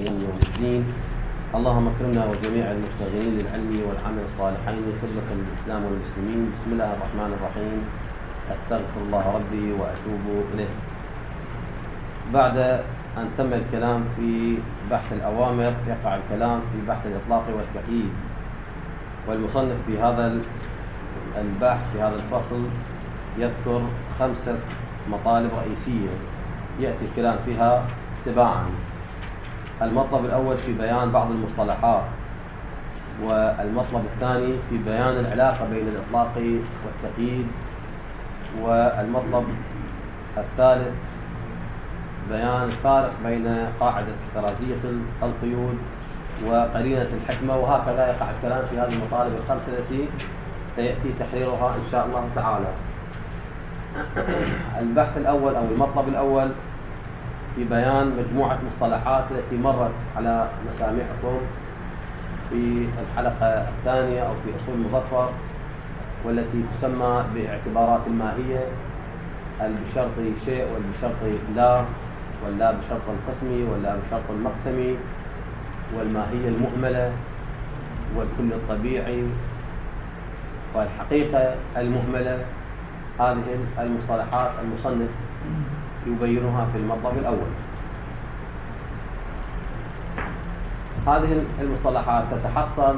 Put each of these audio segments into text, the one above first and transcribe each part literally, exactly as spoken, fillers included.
المرسلين يوم الدين. اللهم اكرمنا وجميع المشتغلين للعلم والعمل الصالحين خدمة للإسلام والمسلمين. بسم الله الرحمن الرحيم. أستغفر الله ربي وأتوب إليه. بعد أن تم الكلام في بحث الأوامر يقع الكلام في بحث الإطلاق والتقييد، والمصنف في هذا البحث في هذا الفصل يذكر خمسة مطالب رئيسية يأتي الكلام فيها تباعا. المطلب الأول في بيان بعض المصطلحات، والمطلب الثاني في بيان العلاقة بين الإطلاق والتقييد، والمطلب الثالث بيان الفارق بين قاعدة احترازية القيود وقرينة الحكمة، وهكذا يقع الكلام في هذه المطالب الخمسة التي سيأتي تحريرها إن شاء الله تعالى. البحث الأول أو المطلب الأول في بيان مجموعة مصطلحات التي مرت على مسامعكم في الحلقة الثانية أو في أصول مظفر، والتي تسمى باعتبارات الماهية، البشرط شيء والبشرط لا، واللا بشرط القسمي واللا بشرط المقسمي، والماهية المهملة، والكل الطبيعي، والحقيقة المهملة. هذه المصطلحات المصنف يبينها في المطلب الأول. هذه المصطلحات تتحصل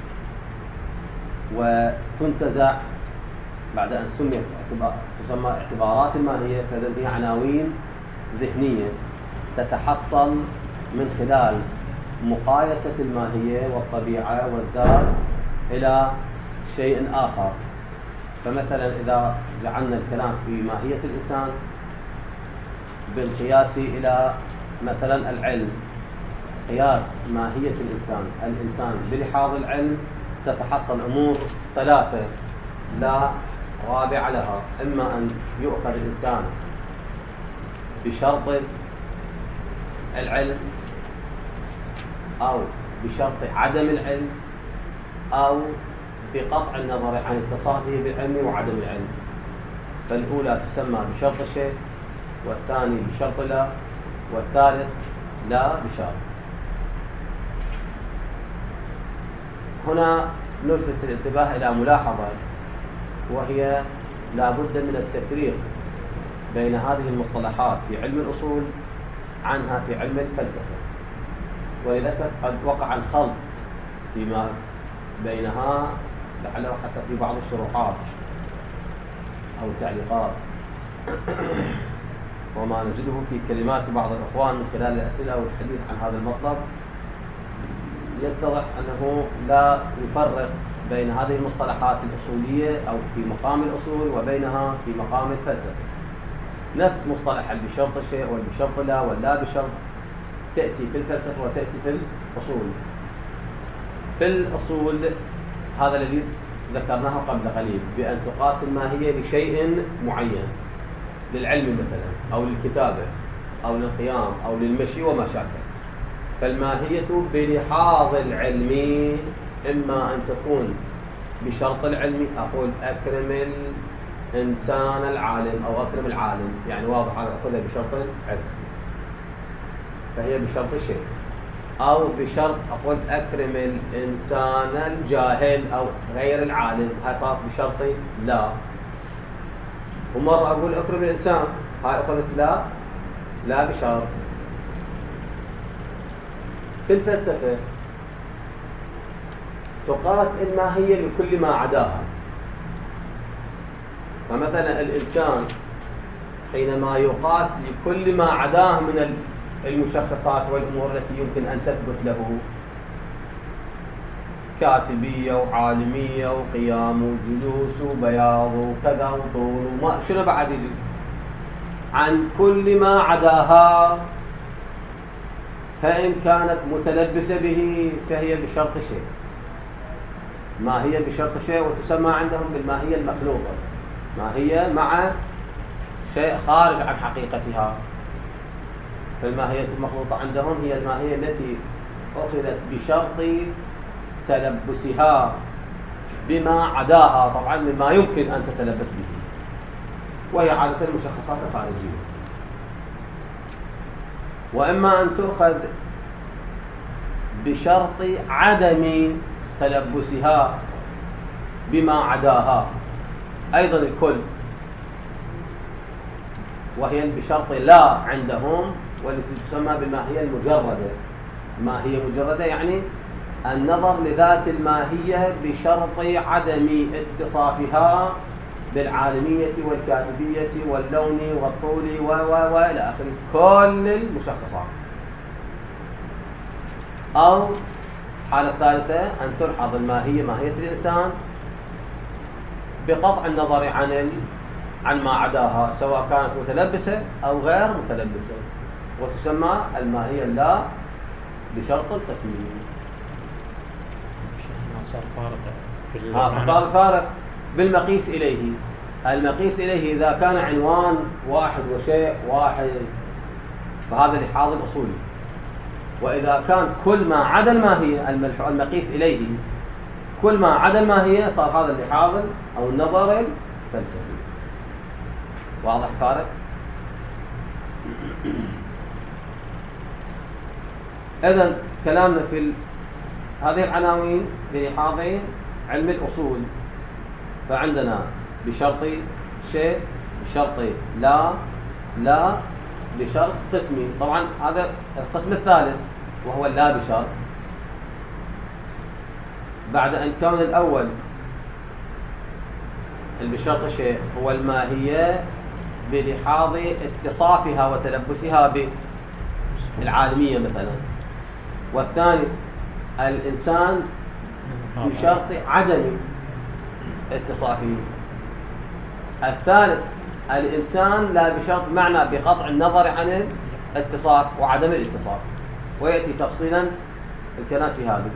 وتنتزع بعد أن سميت تسمى اعتبارات الماهية، فإذا هي عناوين ذهنية تتحصل من خلال مقايسة الماهية والطبيعة والذات إلى شيء آخر. فمثلا إذا جعلنا الكلام في ماهية الإنسان بالقياس إلى مثلا العلم، قياس ماهية الإنسان الإنسان بلحاظ العلم تتحصل أمور ثلاثة لا رابع لها: إما أن يؤخذ الإنسان بشرط العلم، أو بشرط عدم العلم، أو بقطع النظر عن اتصاله بالعلم وعدم العلم. فالأولى تسمى بشرط الشيء، والثاني بشرط لا، والثالث لا بشرط. هنا نلفت الانتباه إلى ملاحظة، وهي لا بد من التفريق بين هذه المصطلحات في علم الأصول عنها في علم الفلسفة، وللأسف قد وقع الخلط فيما بينها لعله حتى في بعض الشروحات أو التعليقات، وما نجده في كلمات بعض الإخوان من خلال الأسئلة والحديث عن هذا المطلب يتضح أنه لا يفرق بين هذه المصطلحات الأصولية أو في مقام الأصول وبينها في مقام الفلسفة. نفس مصطلح البشرط الشيء والبشرط لا واللا بشرط تأتي في الفلسفة وتأتي في الأصول. في الأصول هذا الذي ذكرناه قبل قليل، بأن تقاس الماهية لشيء معين، للعلم مثلا أو للكتابة أو للقيام أو للمشي وما شابه. فالماهية بلحاظ العلم إما أن تكون بشرط العلم، أقول أكرم الإنسان العالم أو أكرم العالم، يعني واضح هذا أخذها بشرط العلم فهي بشرط الشيء، أو بشرط أقول أكرم الإنسان الجاهل أو غير العالم، هاي صارت بشرط لا. ومرة أقول أكرم الإنسان، هاي قلت لا لا بشرط. في الفلسفة تقاس الماهية لكل ما عداها. فمثلا الإنسان حينما يقاس لكل ما عداه من المشخصات والأمور التي يمكن أن تثبت له، كاتبية وعالمية وقيام وجلوس وبياض وكذا وطول وما شنو بعد يجي، عن كل ما عداها فإن كانت متلبسة به فهي بشرط شيء. ما هي بشرط شيء وتسمى عندهم بالماهية المخلوطة، ما هي مع شيء خارج عن حقيقتها. فالماهية المخلوطة عندهم هي الماهية التي أخذت بشرط تلبسها بما عداها، طبعا مما يمكن أن تتلبس به، وهي عادة المشخصات الخارجية. وإما أن تؤخذ بشرط عدم تلبسها بما عداها، أيضا الكل، وهي بشرط لا عندهم، والتي تسمى بالماهية المجردة. ماهية مجردة يعني النظر لذات الماهية بشرط عدم اتصافها بالعالمية والكاتبية واللون والطول وإلى آخره، كل المشخصات. أو الحالة الثالثة أن تلحظ الماهية ماهية الإنسان بقطع النظر عن عن ما عداها، سواء كانت متلبسة أو غير متلبسة، وتسمى الماهية اللا بشرط القسمي. صار فارق في ها صار فارق بالمقيس إليه. المقيس إليه إذا كان عنوان واحد وشيء واحد فهذا لحاظ الأصولي، وإذا كان كل ما عدا الماهية المقيس إليه كل ما عدا الماهية صار هذا اللحاظ أو النظر الفلسفي. واضح فارق؟ إذن كلامنا في هذه العناوين بلحاظين علم الأصول، فعندنا بشرط شيء، بشرط لا، لا بشرط قسمي. طبعا هذا القسم الثالث وهو اللا بشرط، بعد أن كان الأول بشرط شيء هو الماهية بلحاظ اتصافها وتلبسها بالعالمية مثلا، والثاني الإنسان بشرط عدم اتصافه، الثالث الإنسان لا بشرط معنى بقطع النظر عن الاتصاف وعدم الاتصاف، ويأتي تفصيلا الكلام في هذا.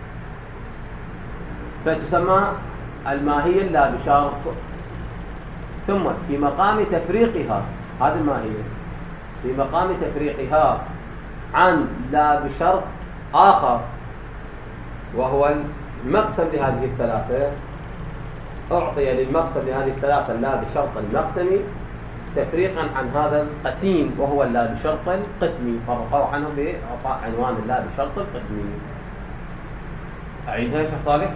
فتسمى الماهية لا بشرط. ثم في مقام تفريقها، هذه الماهية في مقام تفريقها عن لا بشرط آخر وهو المقسم لهذه الثلاثة، أعطي للمقسم لهذه الثلاثة لا بشرط المقسم تفريقا عن هذا القسيم وهو اللا بشرط القسمي، فرقوا عنه بإعطاء عنوان اللا بشرط القسمي. أعيدها يا شيخ صالح؟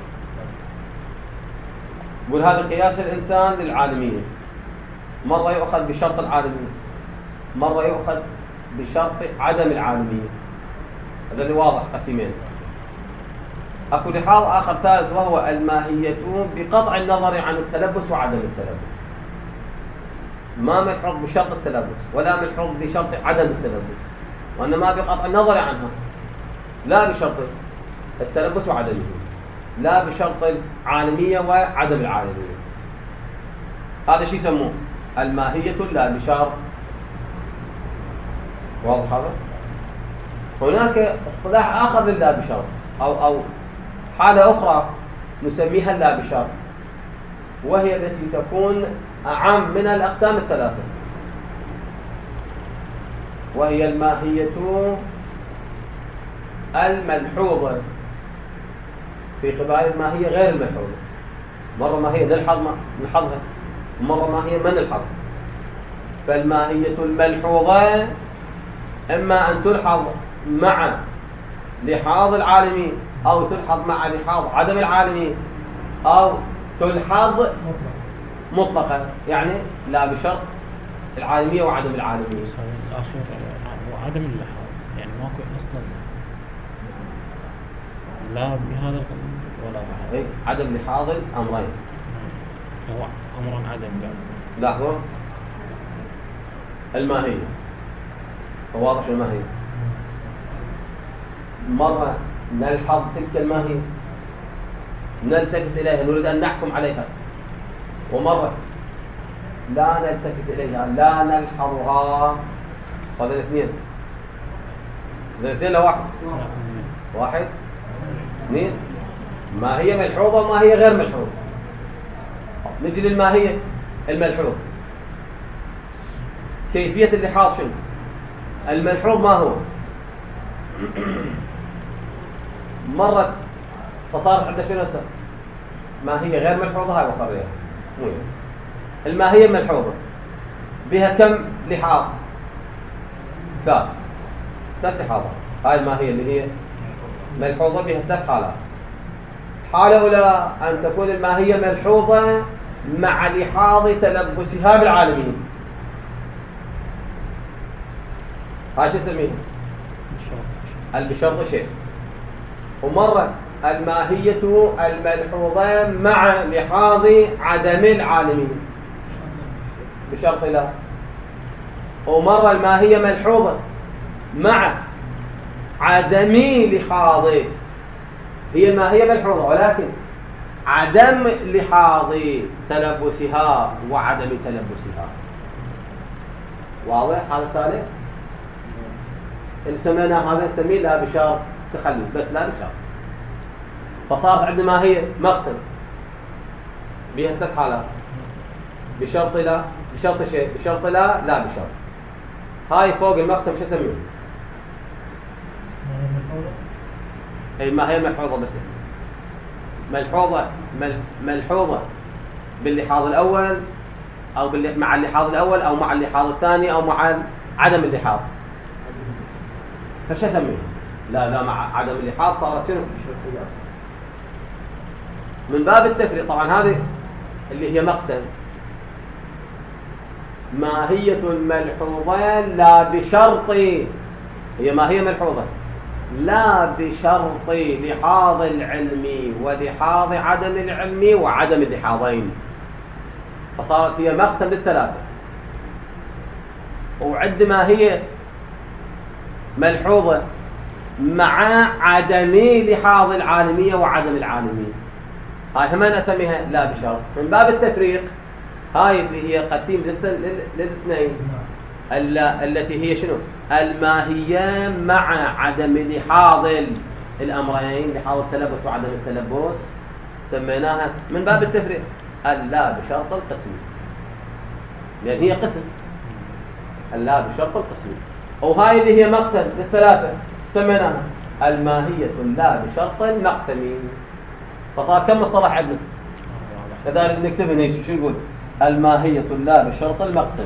قول هذا قياس الإنسان للعالمية، مرة يؤخذ بشرط العالمية، مرة يؤخذ بشرط عدم العالمية، هذا اللي واضح قسيمين. أكو لحاظ آخر ثالث وهو الماهية بقطع النظر عن التلبس وعدم التلبس، ما ملحوظ بشرط التلبس ولا ملحوظ بشرط عدم التلبس، وإنما بقطع النظر عنها، لا بشرط التلبس وعدمه، لا بشرط العالمية وعدم العالمية. هذا شيء يسموه الماهية لا بشرط. واضح هذا؟ هناك اصطلاح آخر للا بشرط أو أو حالة أخرى نسميها لا بشرط، وهي التي تكون أعم من الأقسام الثلاثة، وهي الماهية الملحوظة في قبال الماهية غير الملحوظة. مرة ماهية نلحظ نلحظها، مرة ماهية ما نلحظها. فالماهية الملحوظة إما أن تلحظ مع لحاظ العالمين أو تلحظ مع لحاظ عدم العالمين أو تلحظ مطلقا، يعني لا بشرط العالمية وعدم العالمية. الأخير هو عدم اللحاظ، يعني ماكو أصلا لا بهذا ولا بهذا. إيه؟ عدم لحاظ الأمرين. هو أمر عدم يعني. لا هو الماهية، واضح الماهية. مرة نلحظ تلك الماهية نلتفت إليها نريد أن نحكم عليها، ومرة لا نلتفت إليها لا نلحظها. هذا الاثنين الاثنين لواحد واحد اثنين، ما هي ملحوظة وما هي غير ملحوظة. نجي للماهية الملحوظ، كيفية اللحاظ شنو؟ الملحوظ ما هو؟ مرة فصارت عندنا شنو هسه؟ ما هي غير ملحوظة، هاي وخريها مو يعني. الماهية الملحوظة بها كم لحاظ؟ ثلاث ثلاث لحاظات. هاي الماهية اللي هي ملحوظة بها ثلاث حالات. حالة أولى أن تكون الماهية ملحوظة مع لحاظ تلبسها بالعالمين. هاي شو اسميها؟ بشرط شيء. ومرة الماهية الملحوظة مع لحاظ عدم العالمين بشرط لا. ومرة الماهية ملحوظة مع عدم لحاظ، هي الماهية ملحوظة ولكن عدم لحاظ تلبسها وعدم تلبسها. واضح هذا الثالث؟ اللي سمينا هذا نسميه لا بشرط تخلي، بس لا بشرط. فصارت عندنا ماهية مقسم بها ثلاث حالات، بشرط لا، بشرط شيء، بشرط لا، لا بشرط. هاي فوق المقسم شو اسميه؟ اي ماهية ملحوظة، بس ملحوظة مل ملحوظة باللحاظ الأول أو باللي مع اللحاظ الأول أو مع اللحاظ الثاني أو مع عدم اللحاظ. فشو اسميه؟ لا لا مع عدم اللحاظ صارت شنو؟ من باب التفريق. طبعا هذه اللي هي مقسم ماهية ملحوظة لا بشرط، هي ماهية ملحوظة لا بشرط لحاظ العلم ولحاظ عدم العلم وعدم اللحاظين. فصارت هي مقسم للثلاثة. وعندما هي ملحوظة مع عدم لحاظ العالمية وعدم العالمية، هاي هم أنا أسميها لا بشرط. من باب التفريق هاي اللي هي قسيم للاثنين التي هي شنو؟ الماهية مع عدم لحاظ الأمرين، لحاظ التلبس وعدم التلبس، سميناها من باب التفريق اللا بشرط القسم، لأن هي قسم اللا بشرط القسم. وهاي اللي هي مقسم للثلاثة سميناها الماهية اللا بشرط المقسم. فصار كم مصطلح عندنا؟ كذلك نكتبه هيك شو نقول؟ الماهية اللا بشرط المقسم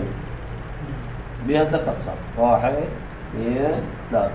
بها ثلاث أقسام، واحد اثنين ثلاثة.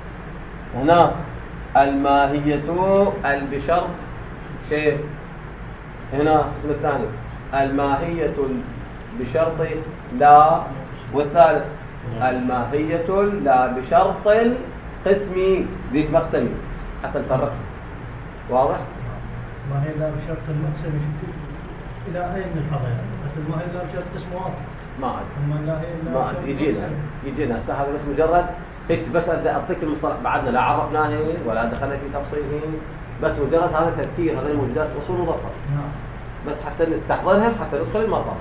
هنا الماهية البشرط شيء، هنا الاسم الثاني الماهية بشرط لا، والثالث الماهية لا بشرط القسم. ليش مقسمي؟ حتى نفرق. واضح؟ ما هي لا بشرط المقسم إلى أين الفضل؟ بس ما هي لا بشرط قسم واحد. ما أدري ما أدري يجينا يجينا هسه هذا بس مجرد هيك، بس أعطيك المصطلح بعدنا لا عرفناه ولا دخلنا في تفصيله، بس مجرد هذا تذكير هذه الموجودات أصول مضافة بس حتى نستحضرها حتى ندخل المرضى.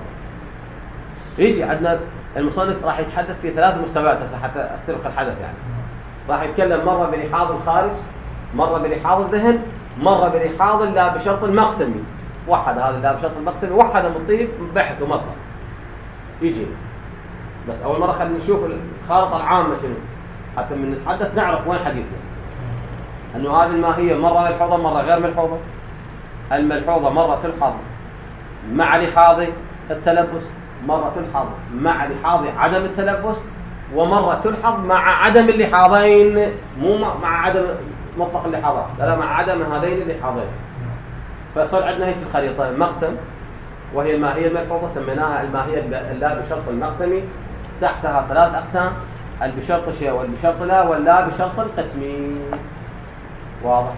يجي عندنا المصنف راح يتحدث في ثلاث مستويات هسه حتى أسترق الحدث. يعني راح يتكلم مرة بلحاظ الخارج، مرة بلحاظ الذهن، مرة بلحاظ لا بشرط المقسمي. وحد هذا لا بشرط المقسمي وحد مطيب بحث ومطلع يجي. بس أول مرة خلينا نشوف الخارطة العامة شنو حتى من نتحدث نعرف وين حديثنا. أنه هذه الماهية مرة ملحوظة مرة غير ملحوظة. الملحوظة مرة تلحظ مع لحاظ التلبس، مرة تلحظ مع لحاظ عدم التلبس، ومرة تلحظ مع عدم اللحاظين، مو مع عدم مطلق اللحاظات، لا مع عدم هذين اللحاظين. فصار عندنا هيك الخريطة مقسم وهي الماهية الملحوظة سميناها الماهية اللا بشرط المقسمي، تحتها ثلاث أقسام: البشرط شيء والبشرط لا واللا بشرط القسمي. واضح؟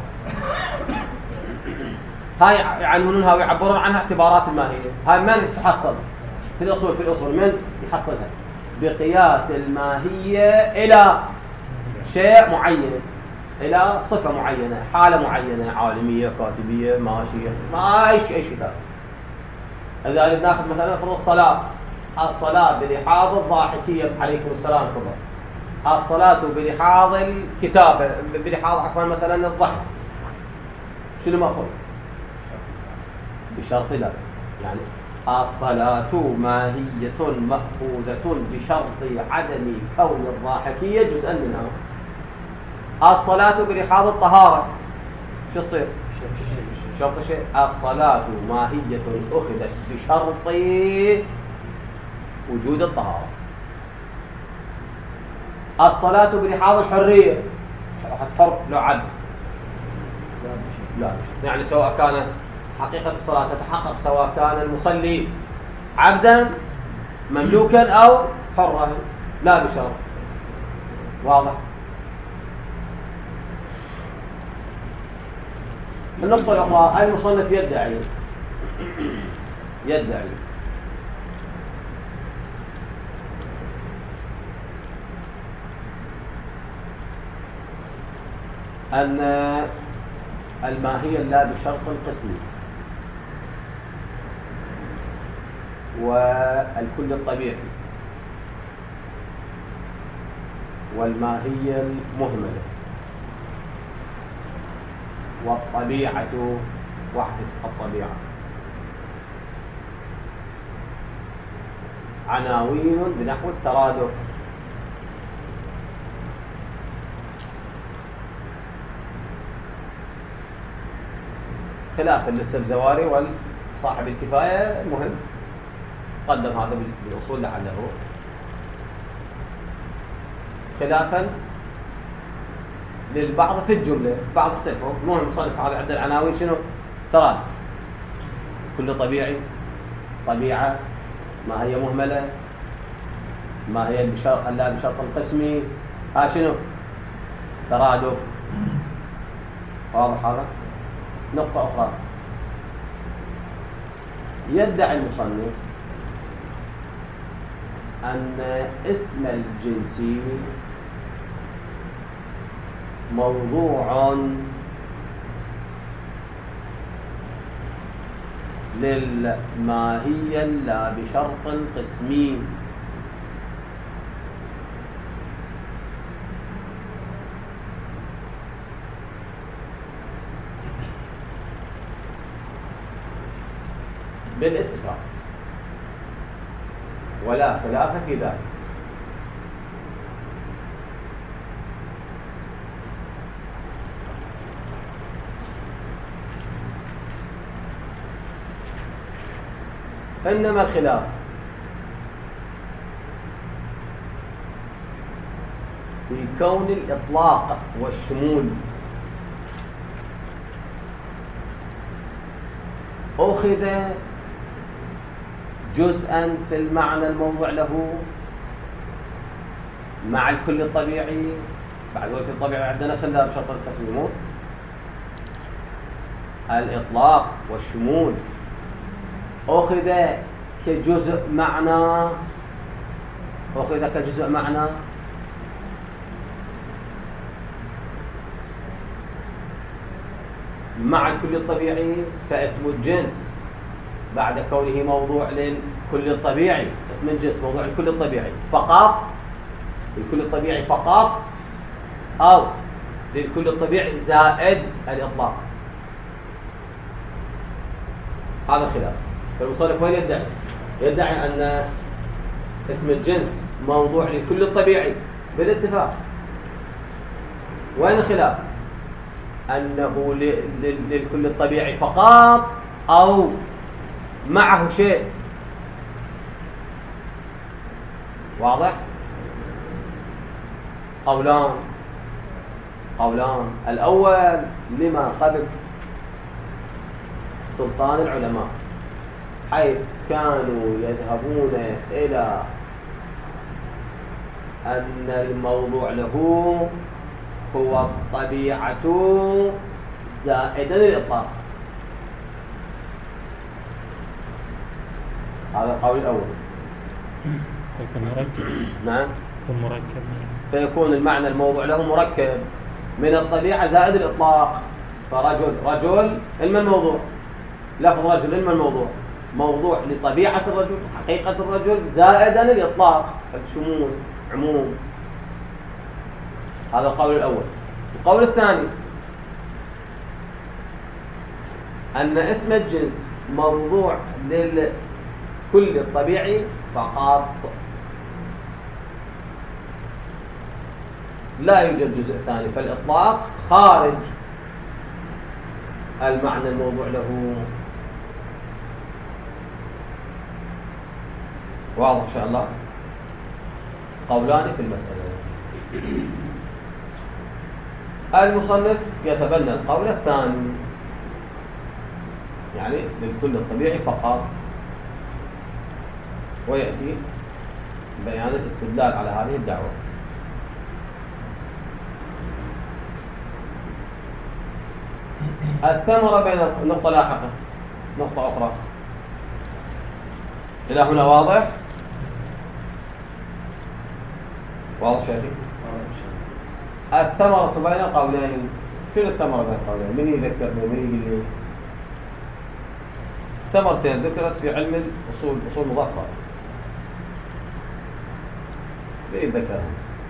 هاي يعنونها ويعبرون عنها اعتبارات الماهية. هاي من تحصل في الأصول في الأصول من يحصلها؟ بقياس الماهية إلى شيء معين، إلى صفة معينة، حالة معينة، عالمية، كاتبية، ماشية، ما أي شيء أي شيء ثاني. إذا ناخذ مثلا فرض الصلاة، الصلاة بلحاظ الضاحكية عليكم السلام كبر، الصلاة بلحاظ الكتابة، بلحاظ عفوا مثلا الضحك، شنو مأخذ؟ بشرط لا. يعني الصلاة ماهية مأخوذة بشرط عدم كون الضاحكية جزءا منها. الصلاة بلحاظ الطهارة شو تصير؟ شرط شيء. الصلاة ماهية أخذت بشرط وجود الطهارة. الصلاة بلحاظ الحرية، راح تحر لو عبد، لا بشرط. يعني سواء كان حقيقة الصلاة تتحقق سواء كان المصلي عبدا مملوكا أو حرا، لا بشرط. واضح؟ النقطة الأخرى، المصنف يدعي يدعي أن الماهية لا بشرط قسمي والكل الطبيعي والماهية المهملة والطبيعة وحدة الطبيعة عناوين بنحو الترادف. خلافا للسبزواري والصاحب الكفاية المهم قدم هذا بالأصول لعله، خلافا للبعض في الجملة، بعض اختلفوا. المهم مصنف هذا عند العناوين شنو؟ ترادف، كل طبيعي، طبيعة، ما هي مهملة، ما هي بشرط لا بشرط قسمي، ها شنو؟ ترادف. واضح هذا؟ نقطة أخرى، يدعي المصنف أن اسم الجنس موضوع للماهية لا بشرط قسمي. بالاتفاق ولا خلاف في ذلك. إنما الخلاف في كون الإطلاق والشمول أخذ جزءا في المعنى الموضوع له مع الكل الطبيعي. بعد وقت الطبيعي عندنا نفس لا بشرط القسم، الإطلاق والشمول أخذ كجزء معنى، أخذ كجزء معنى مع الكل الطبيعي، فاسم الجنس بعد كونه موضوع للكل الطبيعي، اسم الجنس موضوع للكل الطبيعي فقط، للكل الطبيعي فقط، أو للكل الطبيعي زائد الإطلاق. هذا خلاف. فالمصنف وين يدعي؟ يدعي أن اسم الجنس موضوع للكل الطبيعي بالاتفاق. وين الخلاف؟ أنه للكل الطبيعي فقط أو معه شيء. واضح؟ قولان قولان الأول لما قبل سلطان العلماء، حيث كانوا يذهبون إلى أن الموضوع له هو الطبيعة زائدا للإطلاق. هذا القول الأول. يكون مركب. نعم. يكون مركب. فيكون المعنى الموضوع له مركب من الطبيعة زائد الإطلاق. فرجل رجل علم الموضوع، لفظ رجل علم الموضوع موضوع لطبيعة الرجل، حقيقة الرجل، زائدا الإطلاق، الشمول، عموم. هذا القول الأول. القول الثاني أن اسم الجنس موضوع للكل الطبيعي فقط، لا يوجد جزء ثاني، فالإطلاق خارج المعنى الموضوع له. واضح إن شاء الله؟ قولان في المسألة. المصنف يتبنى القول الثاني، يعني للكل الطبيعي فقط، ويأتي بيان الاستدلال على هذه الدعوة. الثمرة بين النقطة لاحقة نقطة أخرى إلى هنا واضح؟ واضح شيخي؟ الثمرة بين القولين. شنو الثمرة بين القولين؟ من يذكرني؟ من يقول لي؟ ثمرتين ذكرت في علم الأصول، أصول مظفر. من يذكرها؟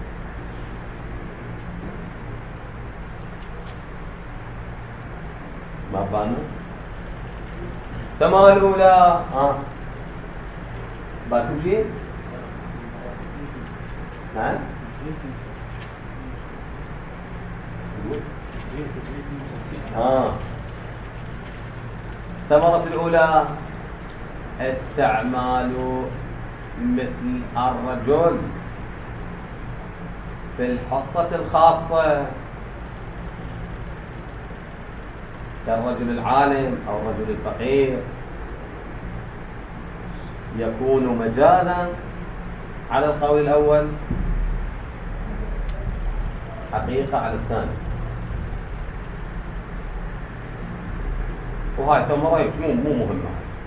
ما بانا؟ الثمرة الأولى آه باكم شيء؟ نعم؟ آه الثمرة الأولى استعمال مثل الرجل في الحصة الخاصة كالرجل العالم أو الرجل الفقير يكون مجازا على القول الأول، حقيقة على الثاني. وهاي ثمرة مو مو مهمة،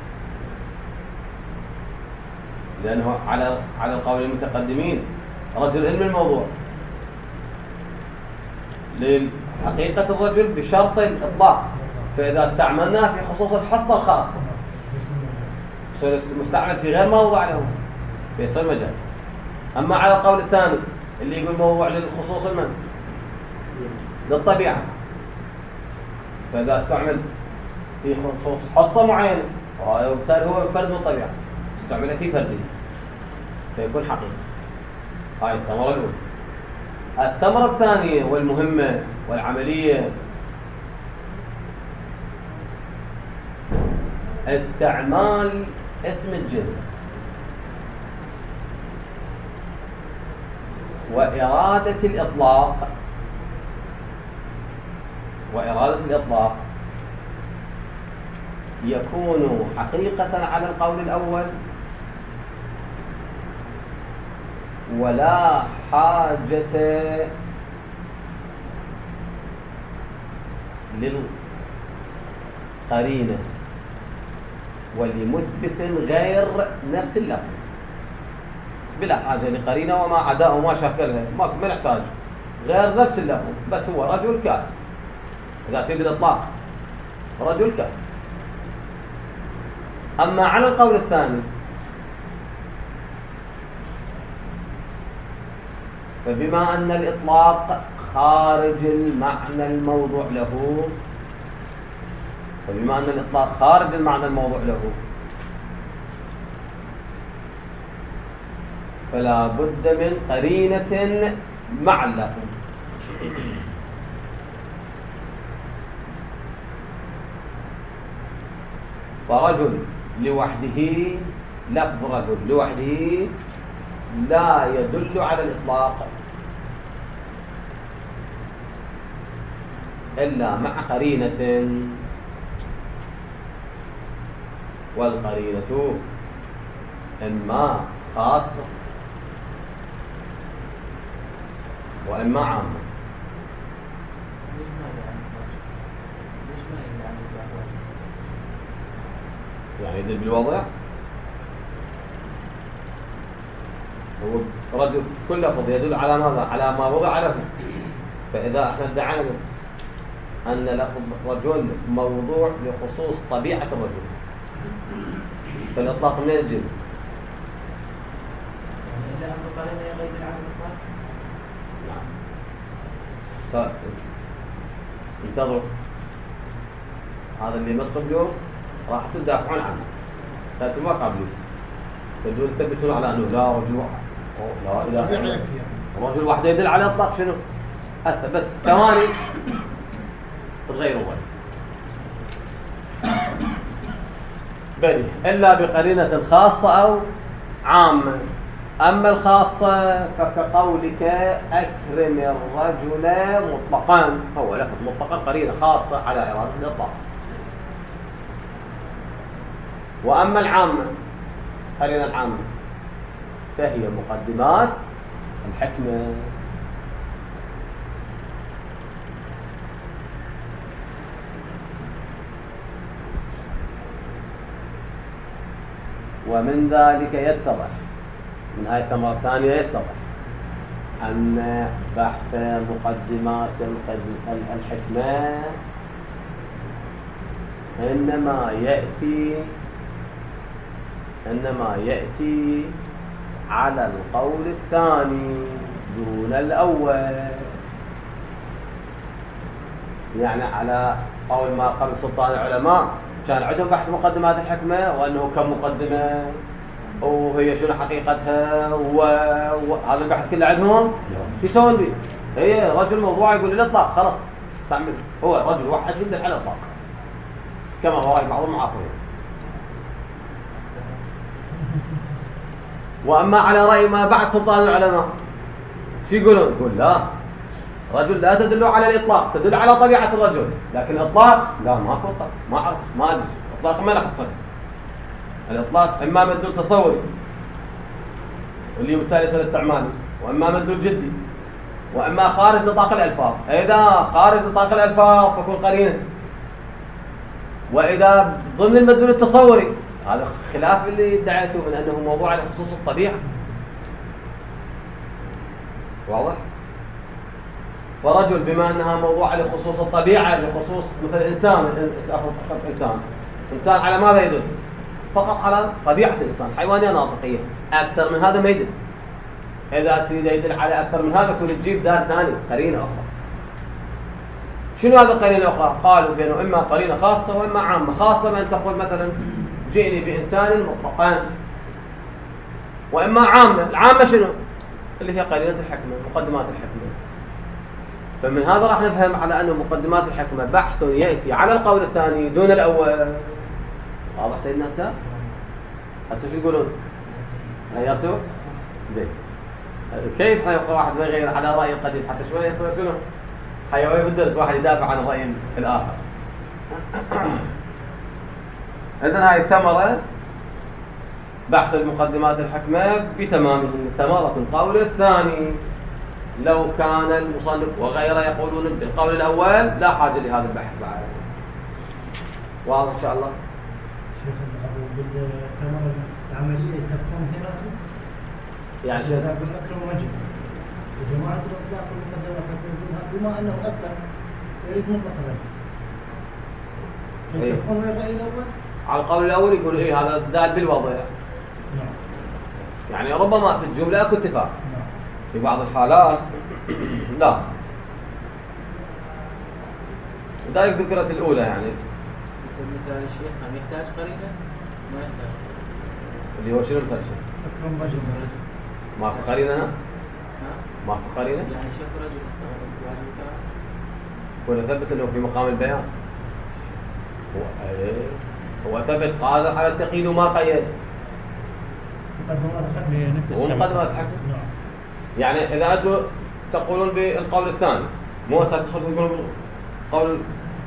لأنه على على القول المتقدمين رجل علم الموضوع لحقيقة الرجل بشرط الإطلاق، فإذا استعملناه في خصوص الحصة الخاصة يصير مستعمل في غير موضوع له فيصير مجاز. أما على القول الثاني اللي يقول موضوع للخصوص المن للطبيعة، فإذا استعمل في خصوص حصة معينة وبالتالي هو فرد من الطبيعة استعمل في فرده فيكون حقيقي. هاي الثمرة الأولى. الثمرة الثانية والمهمة والعملية استعمال اسم الجنس وإرادة الإطلاق وإرادة الإطلاق يكون حقيقة على القول الأول ولا حاجة للقرينة ولمثبت غير نفس اللفظ، بلا حاجة لقرينة وما عداه وما شاكلها، ما نحتاج غير نفس اللفظ، بس هو رجل كافر. إذا تريد الإطلاق رجل كافر. أما على القول الثاني فبما أن الإطلاق خارج المعنى الموضوع له فبما أن الإطلاق خارج المعنى الموضوع له فلا بد من قرينة مع اللفظ. فرجل لوحده، لفظ رجل لوحده لا يدل على الإطلاق إلا مع قرينة، والقرينة إما خاصة وإما عامة. يعني يدل بالوضع، هو رجل كل لفظ يدل على ماذا؟ على ما وضع له. فإذا احنا ادعينا أن لفظ رجل موضوع لخصوص طبيعة الرجل فالإطلاق من الجن. إذا أن القرينة يغيب عن الإطلاق. نعم. طيب انتظروا، هذا اللي مدخل اليوم راح تدافعون عنه، سألتم ما قبلي تدون تثبتون على أنه لا رجل واحد لا إله إلا الله رجل واحد يدل على الإطلاق. شنو هسه بس ثواني تغيروا وجه بلي إلا بقرينة خاصة أو عامة. أما الخاصة فكقولك أكرم الرجل مطلقا، هو لفظ مطلقا قرينة خاصة على إرادة الإطلاق. وأما العامة قرينة العامة فهي مقدمات الحكمة. ومن ذلك يتضح، من هذه الثمرة الثانية يتضح أن بحث مقدمات الحكمة إنما يأتي إنما يأتي على القول الثاني دون الأول، يعني على قول ما قبل سلطان العلماء كان عندهم بحث مقدمات الحكمة وأنه كم مقدمة وهي شنو حقيقتها، وهذا البحث كله عندهم شو يسوون به؟ هي رجل موضوع يقول الإطلاق خلاص استعمل، هو رجل واحد يبدأ على الإطلاق كما هو رأي بعض المعاصرين. وأما على رأي ما بعد سلطان العلماء شو يقولون؟ يقول لا، رجل لا تدل على الإطلاق، تدل على طبيعة الرجل، لكن الإطلاق لا، ما أكو إطلاق، ما أعرف، ما أدري إطلاق ما نحصل. الإطلاق إما مدلول تصوري اللي بالتالي يصير استعمالي، وإما مدلول جدي، وإما خارج نطاق الألفاظ. إذا خارج نطاق الألفاظ فكون قرينة، وإذا ضمن المدلول التصوري هذا خلاف اللي ادعيته من أنه موضوع على خصوص الطبيعة. واضح؟ فرجل بما أنها موضوع على خصوص الطبيعة، لخصوص مثل إنسان إنسان إنسان على ماذا يدل؟ فقط على طبيعة الإنسان، حيوانية ناطقية، أكثر من هذا ما يدل. إذا تريد يدل على أكثر من هذا كل تجيب دار ثاني قرينة أخرى. شنو هذا القرينة الأخرى؟ قالوا بأنه إما قرينة خاصة وإما عامة. خاصة بأن تقول مثلا جئني بإنسان مطلقان، وإما عامة. العامة شنو؟ اللي هي قرينة الحكمة، مقدمات الحكمة. فمن هذا راح نفهم على أنه مقدمات الحكمة بحث يأتي على القول الثاني دون الأول. واضح سيدنا هسه؟ هسه شو يقولون؟ غيرتوا؟ زين. كيف حيبقى واحد ما يغير على رأي القديم حتى شوية يصير شنو؟ حيوي بالدرس واحد يدافع عن الرأي الآخر. إذن هاي الثمرة بحث المقدمات الحكمة بتمامه، ثمرة القول الثاني. لو كان المصنف وغيره يقولون بالقول الأول لا حاجة لهذا البحث بعد. واضح إن شاء الله؟ شيخ أبو بالثمرة العملية تكون هنا يعني شيخ بالأكرم رجل وجماعة الإطلاق المقدمة تكون بما أنه أكثر يريد مطلق الرجل. تكون الرأي الأول؟ على القول الأول يقول إيه هذا دال بالوضع. نعم. يعني ربما في الجملة أكو اتفاق. في بعض الحالات لا. لذلك ذكرت الأولى يعني. مثال الشيخ هل يحتاج قرينة؟ ما يحتاج. اللي هو شنو الفرق؟ أكرم رجل. ما في قرينة هنا؟ ما في قرينة؟ يعني شيخ رجل ولا ثبت أنه في مقام البيان. هو ايه هو ثبت قادر على التقييد وما قيد. ومقدمات الحكم. نعم. يعني إذا أنتم تقولون بالقول الثاني مو ستدخلون تقولون بالقول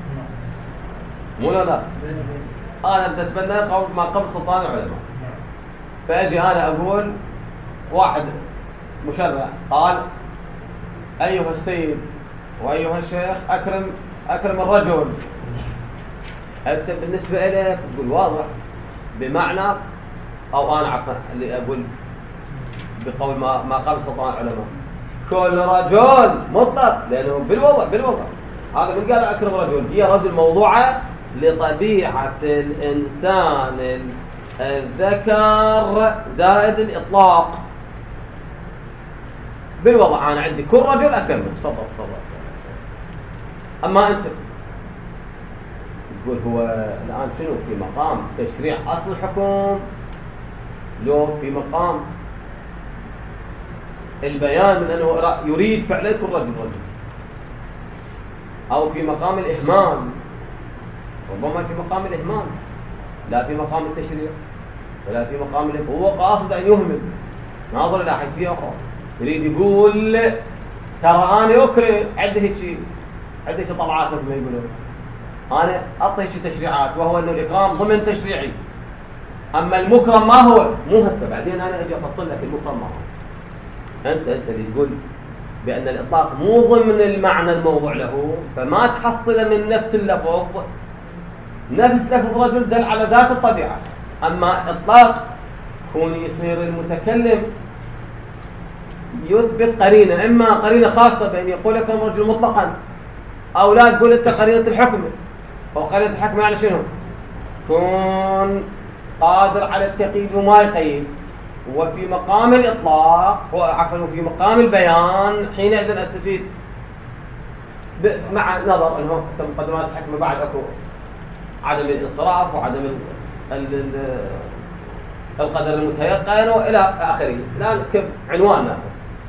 مو لا لا أنا بتتبنى قول ما قبل سلطان العلماء. فأجي أنا أقول واحد مشرع قال أيها السيد وأيها الشيخ أكرم أكرم الرجل. أنت بالنسبة إليك تقول واضح بمعنى، أو أنا عفوا اللي أقول بقول ما ما قال سلطان العلماء كل رجل مطلق، لأنه بالوضع بالوضع هذا من قال أكرم رجل هي رجل موضوعة لطبيعة الإنسان الذكر زائد الإطلاق. بالوضع أنا عندي كل رجل أكرمه. تفضل تفضل. أما أنت تقول هو الآن شنو في مقام تشريع أصل الحكم لو في مقام البيان من أنه يريد فعلا كل رجل رجل، أو في مقام الإهمال. ربما في مقام الإهمال لا في مقام التشريع ولا في مقام الإهمال. هو قاصد أن يهمل ناظر إلى حيثية أخرى، يريد يقول ترى أنا أكره عندي هيك شيء، عندي شيء طلعات مثل ما يقولون، أنا أعطي شيء تشريعات، وهو أنه الإكرام ضمن تشريعي. أما المكرم ما هو، مو هسه بعدين أنا أجي أفصل لك المكرم ما هو. أنت أنت اللي تقول بأن الإطلاق مو ضمن المعنى الموضوع له، فما تحصل من نفس اللفظ، نفس لفظ رجل دل على ذات الطبيعة. أما إطلاق كون يصير المتكلم يثبت قرينة، إما قرينة خاصة بأن يقول لك رجل مطلقا، أو لا تقول أنت قرينة الحكم. أو قرينة الحكم يعني شنو؟ كون قادر على التقييد وما يقيد، وفي مقام الإطلاق وعفوا في مقام البيان حينئذ أستفيد مع نظر أنه مقدمات الحكم بعد أكو عدم الانصراف وعدم القدر المتيقن وإلى آخره، لا عنوان ناخذ.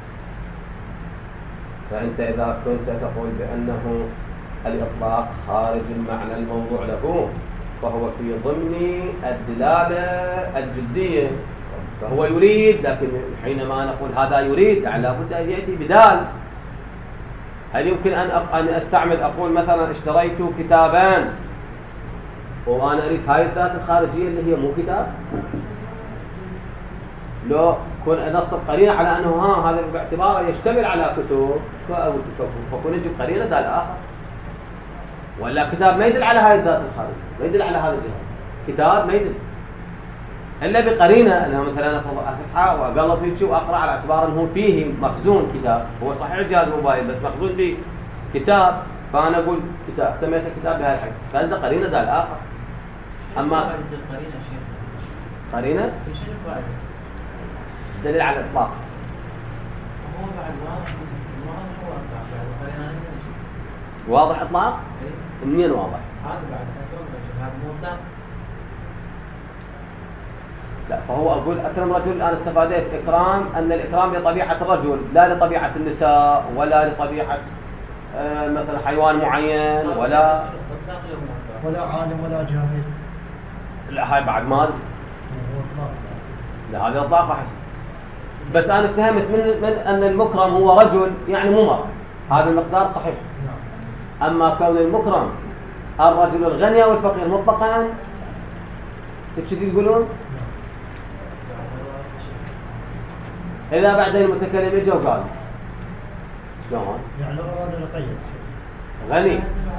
فأنت إذا كنت تقول بأنه الإطلاق خارج المعنى الموضوع له، فهو في ضمن الدلالة الجدية، فهو يريد. لكن حينما نقول هذا يريد لا بد أن يأتي بدال. هل يمكن أن أن أستعمل أقول مثلا اشتريت كتابان وأنا أريد هاي الذات الخارجية اللي هي مو كتاب؟ لو كن نص قرينة على أنه ها هذا باعتباره يشتمل على كتب، فكون يجب قرينة دال آخر. ولا كتاب ما يدل على هاي الذات الخارجية، ما يدل على هذا الجهاز، كتاب ما يدل إلا بقرينة أنه مثلا أنا أفتحه وأقلب فيه وأقرأ على اعتبار أنه فيه مخزون كتاب. هو صحيح جهاز موبايل بس مخزون فيه كتاب، فأنا أقول كتاب سميته كتاب بهذا الحكم، فهذا قرينة دال آخر. أما قرينة شيء قرينة شنو فائدة؟ دليل على الإطلاق. هو بعد واضح واضح واضح بعد قرينة واضح إطلاق؟ منين واضح؟ هذا بعد هذا مو إطلاق. لا، فهو أقول أكرم رجل. الآن استفادت إكرام أن الإكرام لطبيعة الرجل لا لطبيعة النساء ولا لطبيعة آه مثلا حيوان معين ولا ولا عالم ولا جاهل. لا هاي بعد ما أدري. لا هذا إطلاق أحسن. بس أنا اتهمت من, من أن المكرم هو رجل يعني مو مرأة، هذا المقدار صحيح. أما كون المكرم الرجل الغني أو الفقير مطلقا تشتي تقولون؟ إذا بعدين المتكلم إجا وقال شلون؟ يعني أراد القيد غني.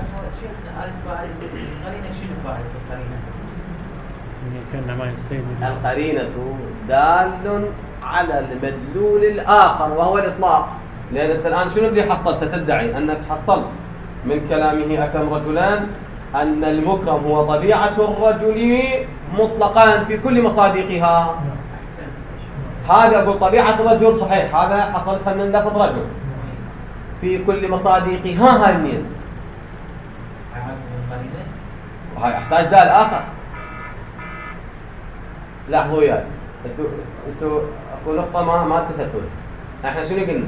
قرينة شنو فائدة القرينة؟ كأنه ما يستيد. القرينة دال على المدلول الآخر وهو الإطلاق. لأن أنت الآن شنو اللي حصلت؟ تدعي أنك حصلت من كلامه أكرم رجلان أن المكرم هو طبيعة الرجل مطلقا في كل مصادقها. هذا أقول طبيعة الرجل صحيح، هذا حصلتها من لفظ رجل في كل مصادقها. هاي منين؟ وهاي أحتاج دال آخر. لاحظوا وياي انتوا انتوا اكو نقطة ما ما التفتوا. احنا شنو قلنا؟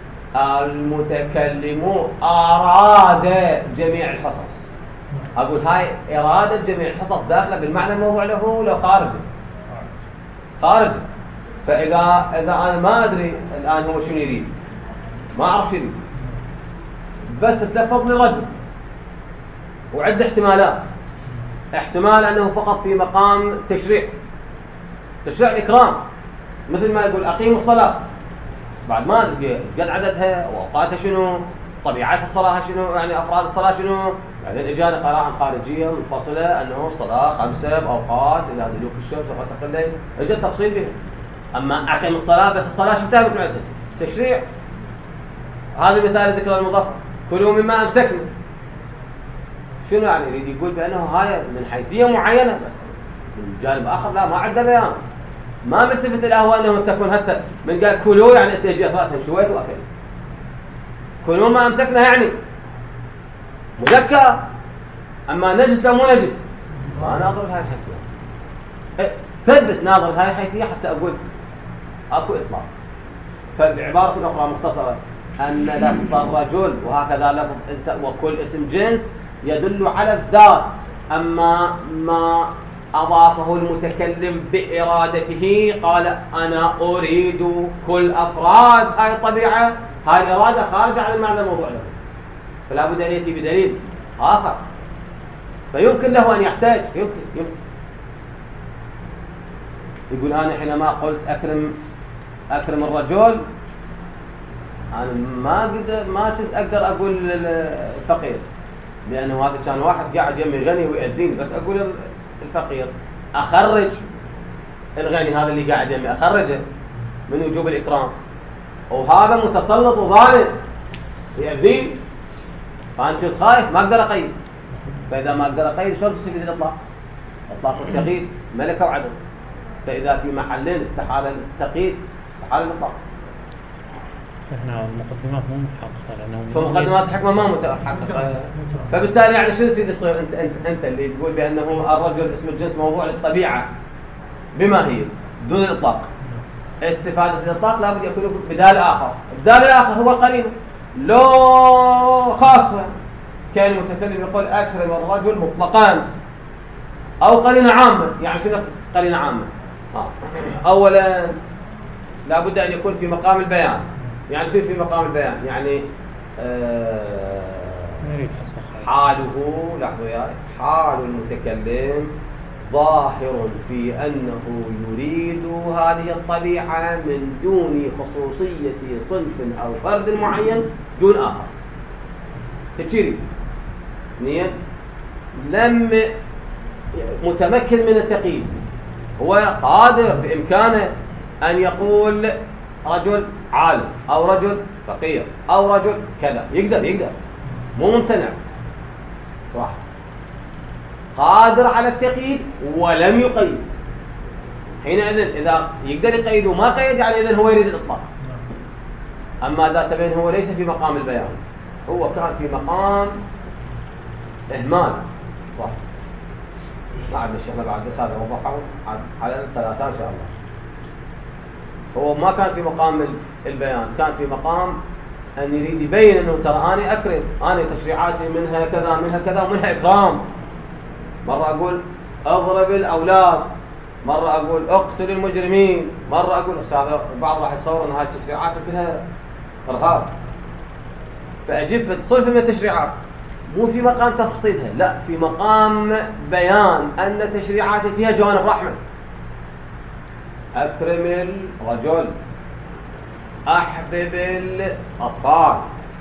المتكلم أراد جميع الحصص. أقول هاي إرادة جميع الحصص داخلة بالمعنى الموضوع له ولا خارجه؟ خارجه. فإذا إذا أنا ما أدري الآن هو شنو يريد، ما أعرف شنو، بس تلفظ لي رجل وعد احتمالات. احتمال أنه فقط في مقام تشريع، تشريع الإكرام، مثل ما يقول أقيموا الصلاة، بعد ما أدري قد عددها وأوقاتها شنو، طبيعة الصلاة شنو، يعني أفراد الصلاة شنو. بعدين إجانا قراءة خارجية منفصلة أنه الصلاة خمسة بأوقات إلى دلوك الشمس وغسق الليل، إجا التفصيل بها. أما أقيم الصلاة بس الصلاة شو بتعمل بعدها؟ تشريع. هذا مثال ذكر المضاف، كلوا مما أمسكنا. شنو يعني يريد يقول بأنه هاي من حيثية معينة، بس من جانب آخر لا، ما عنده بيان، ما ملتفت له هو أنه تكون هسه من قال كلوا يعني أنت جيت رأسا شويت وأكل. كلوا ما أمسكنا يعني مذكر. أما نجس لا مو نجس، ما ناظر هاي الحيثية. ثبت ناظر هاي الحيثية حتى أقول أكو إطلاق. فالعبارة الأخرى مختصرة أن لفظ الرجل وهكذا لفظ وكل اسم جنس يدل على الذات. أما ما أضافه المتكلم بإرادته، قال أنا أريد كل أفراد هاي الطبيعة، هاي الإرادة خارجة عن المعنى الموضوع له، فلا بد أن يأتي بدليل آخر، فيمكن له أن يحتاج. يمكن, يمكن. يقول أنا حينما قلت أكرم أكرم الرجل، أنا ما قدر ما كنت أقدر أقول الفقير، لأنه هذا كان واحد قاعد يمي غني ويأذين، بس أقول الفقير، أخرج الغني هذا اللي قاعد يمي أخرجه من وجوب الإكرام، وهذا متسلط وظالم يأذين، فأنا كنت خايف ما أقدر أقيد. فإذا ما أقدر أقيد شلون تستفيد الإطلاق؟ إطلاق التقييد ملكة وعدل، فإذا في محلين استحال التقييد استحال الإطلاق. فهنا المقدمات مو متحققة، لأنه فمقدمات الحكمة ما متحققة، فبالتالي يعني شو يصير يصير أنت أنت أنت اللي تقول بأنه الرجل اسم الجنس موضوع للطبيعة بما هي دون الإطلاق. استفادة الإطلاق لابد يكون بدال آخر، البدال الآخر هو القرينة، لو خاصة كان المتكلم يقول أكرم الرجل مطلقان، أو قرينة عامة. يعني شنو قرينة عامة؟ أولا لابد أن يكون في مقام البيان. يعني شو في مقام البيان؟ يعني آه حاله، لحظة وياي، حال المتكلم ظاهر في أنه يريد هذه الطبيعة من دون خصوصية صنف أو فرد معين دون آخر. تجري نية لم متمكن من التقييد، هو قادر بإمكانه أن يقول رجل عالم أو رجل فقير أو رجل كذا، يقدر يقدر مو ممتنع، صح، قادر على التقييد ولم يقيد. حينئذ إذا يقدر يقيد وما قيد يعني إذن هو يريد الإطلاق. أما إذا تبين هو ليس في مقام البيان، هو كان في مقام إهمال، صح، ما عندنا الشيخنا بعد بس هذا وضحه على الثلاثة إن شاء الله. هو ما كان في مقام البيان، كان في مقام أن يريد يبين أنه ترى أنا أكرم، أنا تشريعاتي منها كذا منها كذا ومنها إكرام. مرة أقول أضرب الأولاد، مرة أقول أقتل المجرمين، مرة أقول أستاذ البعض راح يصور أن هذه التشريعات كلها إرهاب، فأجيب صنف من التشريعات مو في مقام تفصيلها، لا، في مقام بيان أن تشريعاتي فيها جوانب رحمة. أكرم الرجل، أحبب الأطفال،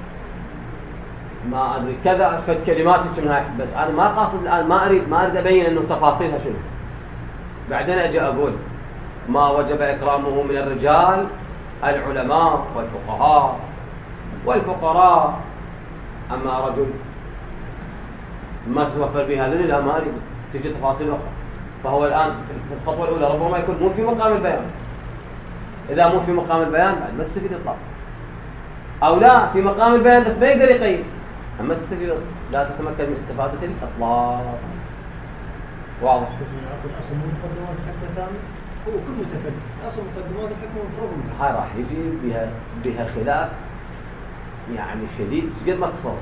ما أدري كذا، أشفت كلمات شنو، بس أنا ما قاصد الآن، ما أريد ما أريد أبين أنه تفاصيلها شنو. بعدين أجي أقول ما وجب إكرامه من الرجال العلماء والفقهاء والفقراء، أما رجل ما تتوفر بها هذه، لا، ما أريد تجي تفاصيل أخرى. فهو الآن الخطوة الأولى ربما يكون مو في مقام البيان، إذا مو في مقام البيان بعد ما تستفيد الإطلاق، أو لا في مقام البيان بس ما يقدر يقيد، أما تستفيد لا تتمكن من استفادة الإطلاق. واضح؟ الأصل من مقدمات الحكمة الثاني هو كل متكلم، أصل مقدمات الحكمة مفروغ منها. هاي راح يجي بها بها خلاف يعني شديد قد ما تصور،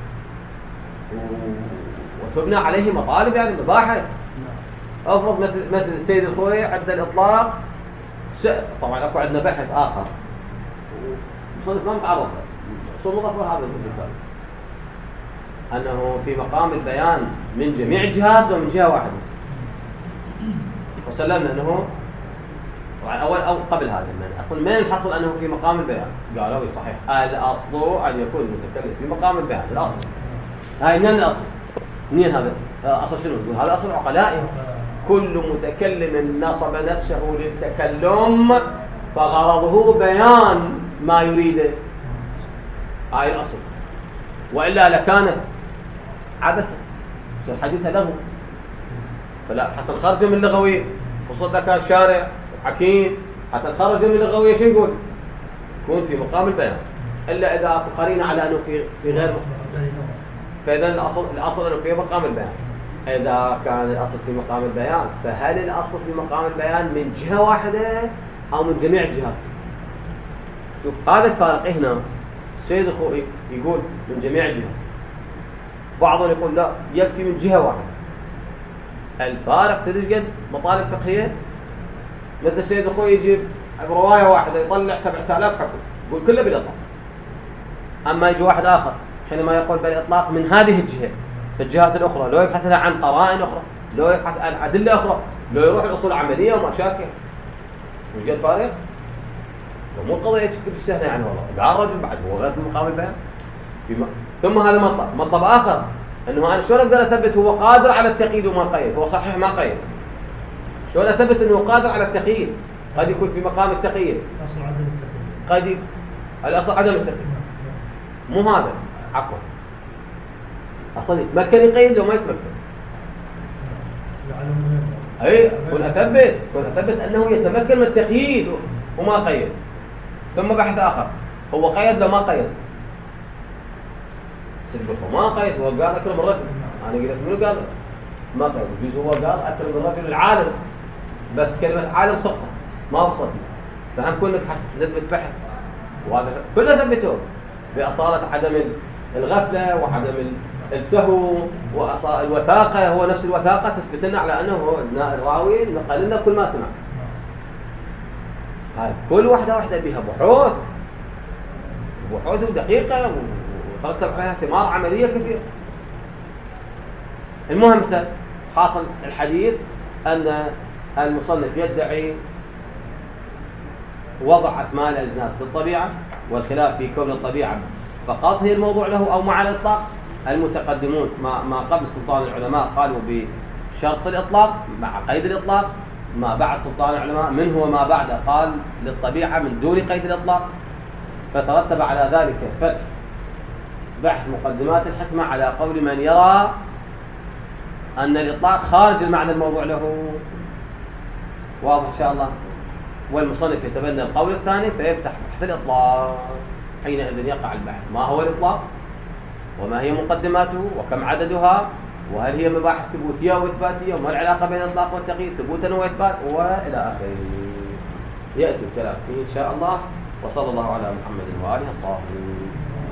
وتبنى عليه مطالب يعني مباحث. افرض مثل مثل السيد الخوي عند الإطلاق، طبعا اكو عندنا بحث آخر وصنف ما متعرض له، صنف هذا المثال أنه في مقام البيان من جميع الجهات ومن جهة واحدة، وسلمنا أنه أول أو قبل هذا المعنى أصلا ما نحصل أنه في مقام البيان، قالوا صحيح الأصل أن يكون المتكلم في مقام البيان، الأصل هاي من الأصل، منين هذا أصل شنو؟ هذا أصل عقلائي، كل متكلم نصب نفسه للتكلم فغرضه بيان ما يريده، هاي الأصل، وإلا لكان عبثا الحديث له. فلا حتى نخرج من اللغوية، خصوصا كان شارع وحكيم، حتى نخرج من اللغوية شو يقول؟ يكون في مقام البيان، إلا إذا قرينا على أنه في في غير، فإذا الأصل الأصل أنه في مقام البيان. إذا كان الأصل في مقام البيان، فهل الأصل في مقام البيان من جهة واحدة أو من جميع الجهات؟ شوف هذا الفارق هنا. السيد الخوئي يقول من جميع الجهات، بعضهم يقول لا، يكفي من جهة واحدة، الفارق تدري قد مطالب فقهية. مثل السيد اخوي يجيب برواية واحدة يطلع سبعة آلاف حكم يقول كله بالإطلاق. أما يجي واحد آخر حينما يقول بالإطلاق من هذه الجهة في الجهات الأخرى لو يبحث لها عن قرائن أخرى، لو يبحث عن أدلة أخرى، لو يروح الأصول العملية ومشاكل. مش قد فارق؟ ومو قضية كل سهلة يعني والله. قال الرجل بعد هو غير في مقام البيان. م... ثم هذا مطلب، مطلب آخر أنه أنا شلون أقدر أثبت هو قادر على التقييد وما قيد؟ هو صحيح ما قيد. شلون أثبت أنه قادر على التقييد؟ قد يكون في مقام التقييد. أصل عدم التقييد. قد ي... الأصل عدم التقييد. مو هذا، عفوا. أصلا يتمكن يقيد لو ما يتمكن. أي كن أثبت، كن أثبت أنه يتمكن من التقييد وما قيد. ثم بحث آخر هو قيد لو ما قيد. سيدنا ما قيد، هو قال أكرم الرجل. أنا قلت منو قال ما قيد؟ يجوز هو قال أكرم الرجل العالم، بس كلمة عالم سقط ما وصلت. فهم كلك نسبة بحث وهذا كله ثبتوه بأصالة عدم الغفلة وعدم السهو والوثاقة. هو نفس الوثاقة تثبت لنا على أنه هو الراوي نقل لنا كل ما سمع. هاي كل واحدة واحدة بها بحوث بحوث دقيقة وترتب عليها ثمار عملية كثيرة. المهم سأل حاصل الحديث أن المصنف يدعي وضع أسماء الأجناس في الطبيعة، والخلاف في كون الطبيعة فقط هي الموضوع له أو مع الإطلاق. المتقدمون ما, ما قبل سلطان العلماء قالوا بشرط الإطلاق مع قيد الإطلاق، ما بعد سلطان العلماء من هو ما بعد قال للطبيعة من دون قيد الإطلاق. فترتب على ذلك فتح بحث مقدمات الحكمة على قول من يرى أن الإطلاق خارج المعنى الموضوع له. واضح إن شاء الله. والمصنف يتبنى القول الثاني فيفتح بحث الإطلاق. حينئذ يقع البحث ما هو الإطلاق، وما هي مقدماته، وكم عددها، وهل هي مباحث ثبوتية وإثباتية، وما العلاقة بين الإطلاق والتقييد ثبوتا وإثبات، وإلى آخره. يأتي الكلام فيه إن شاء الله. وصلى الله على محمد وآله الطاهرين.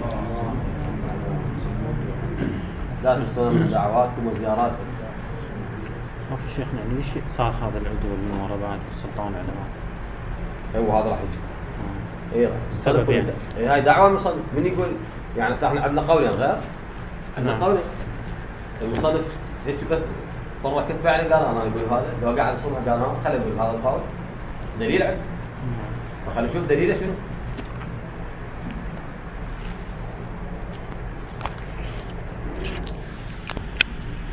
لا تنسون من دعواتكم وزياراتكم. ما في شيخنا ليش صار هذا العدول من وراء بعد سلطان العلماء؟ ايوه هذا راح يجي. ايه السبب يعني ايه هاي دعوه المصنف. من يقول يعني احنا عندنا قولين غير عندنا نعم. قولين. المصنف هيك بس طرق كتب عليه قال انا يقول هذا، لو قاعد يصونها قال انا خليه يقول هذا القول دليل عنده، فخلينا نشوف دليله شنو.